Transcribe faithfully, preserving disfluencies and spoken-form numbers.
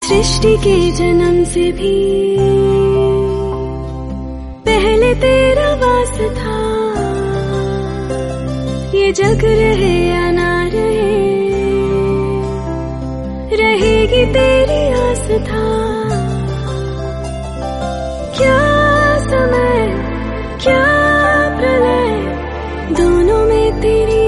सृष्टि के जन्म से भी पहले तेरा वास था। ये जग रहे या ना रहे, रहेगी तेरी आस्था। क्या समय क्या प्रलय, दोनों में तेरी